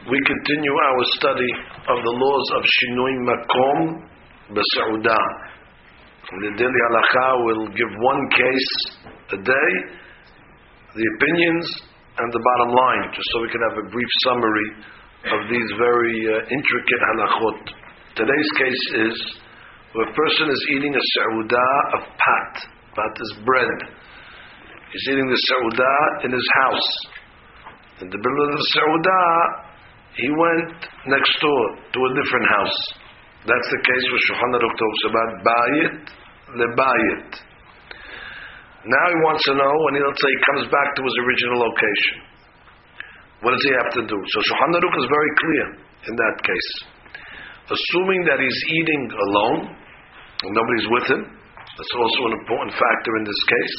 We continue our study of the laws of Shinui Makom B'Saudah. The daily halacha will give one case a day, the opinions, and the bottom line, just so we can have a brief summary of these very intricate halachot. Today's case is where a person is eating a sa'udah of pat. Pat is bread. He's eating the sa'udah in his house. In the middle of the sa'udah, he went next door to a different house. That's the case where Shulchan Aruch talks about bayit lebayit. Now he wants to know when let's say he comes back to his original location. What does he have to do? So Shulchan Aruch is very clear in that case. Assuming that he's eating alone, and nobody's with him, that's also an important factor in this case.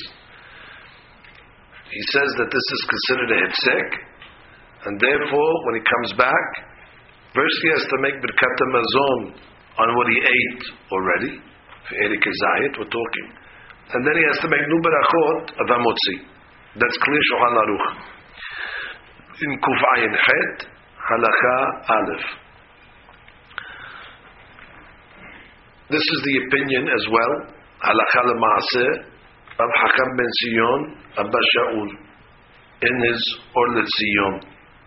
He says that this is considered a hefsek, and therefore, when he comes back, first he has to make birkat hamazon on what he ate already. For Erik Zayit, we're talking. And then he has to make nu berachot of hamotzi. That's clear Shulchan Aruch. In Kuf Ayin Het, Halacha Aleph. This is the opinion as well, Halacha L'Maaseh, of Hakam ben Sion, Abba Shaul, in his Or LeZion.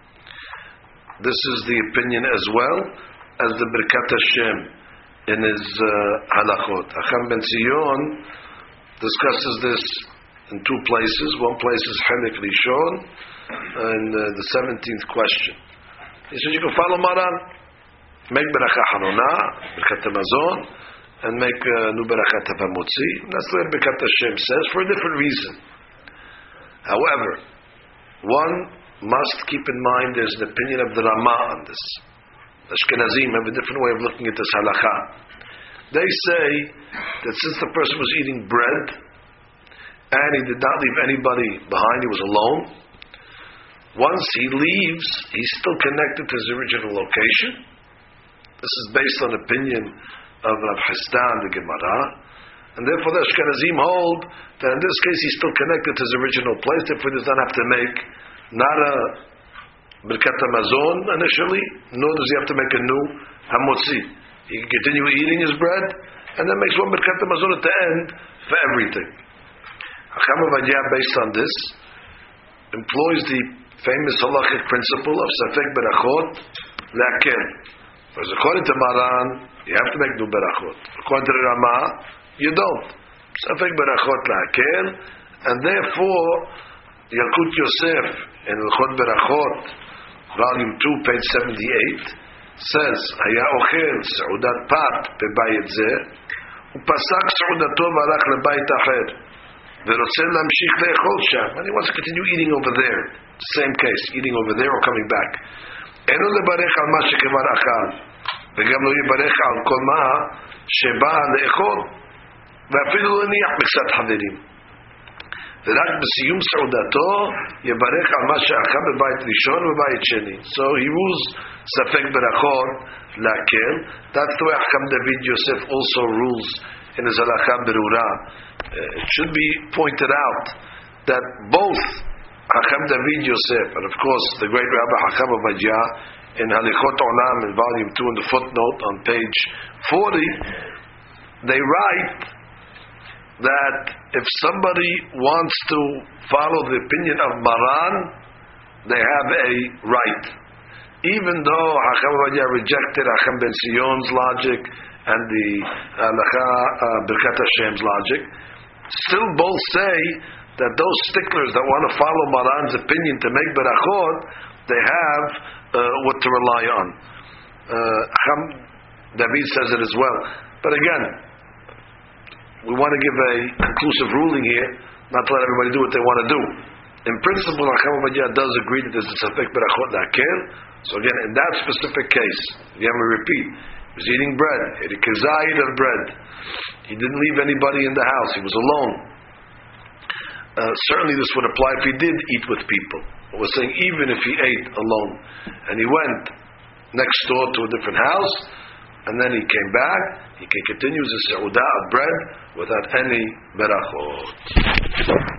This is the opinion as well as the Birkat Hashem in his halachot. Hakam ben Sion discusses this in two places. One place is Chelik Rishon, and the 17th question. He says you can follow Maran, make Beracha Harona, Birkat Hamazon, and make Nu Berachat Hamotzi. That's what Birkat Hashem says for a different reason. However, one must keep in mind there's an opinion of the Rama on this. Ashkenazim have a different way of looking at this halacha. They say that since the person was eating bread and he did not leave anybody behind, he was alone, once he leaves, he's still connected to his original location. This is based on opinion of Rav Hisdan, the Gemara, and therefore the Ashkenazim hold that in this case he's still connected to his original place, therefore he does not have to make not a Birkat Hamazon initially, nor does he have to make a new Hamotzi. He can continue eating his bread, and then makes one Birkat Hamazon at the end for everything. Hakam Ovadia, based on this, employs the famous halachic principle of Safek Berachot Le'akel. Whereas according to Maran, you have to make new Berachot. According to the Rama, you don't. Safek Berachot Le'akel, and therefore, Yalkut Yosef in L'chot Berachot, volume 2, page 78, says, Haya ochel sa'udat pat bebayit zeh, upasak sa'udato v'alach lebayit acher, v'rotzeh lamshich le'echol sham, and he wants to continue eating over there. Same case, eating over there or coming back. Eno lebarech al ma shekevar achal, v'gam lo yibarech al kol ma sheba le'echol, v'afilu lo niyach b'ksat haverim. ורק בסיום סעודתו יברך על מה שאכל בבית ראשון ובבית שני. So he rules ספק ברכות להקל. That's the way Hakam David Yosef also rules in his halacha berura. It should be pointed out that both Hakam David Yosef and of course the great Rabbi Hakam Ovadia in Halichot Olam in volume 2 in the footnote on page 40, they write that if somebody wants to follow the opinion of Maran, they have a right. Even though Hakam Ovadia rejected Hakam ben Sion's logic and the Birkat Hashem's logic, still both say that those sticklers that want to follow Maran's opinion to make Berachot, they have what to rely on. Hakam David says it as well. But again, we want to give a conclusive ruling here, not to let everybody do what they want to do. In principle, Hakam Ovadia does agree that there's a Safek Berachot Le'akel. So again, in that specific case, again we repeat, he was eating bread, he had a kezayit of bread. He didn't leave anybody in the house, he was alone. Certainly this would apply if he did eat with people. But we're saying even if he ate alone, and he went next door to a different house, and then he came back, he can continue his sa'udah of bread without any berachot.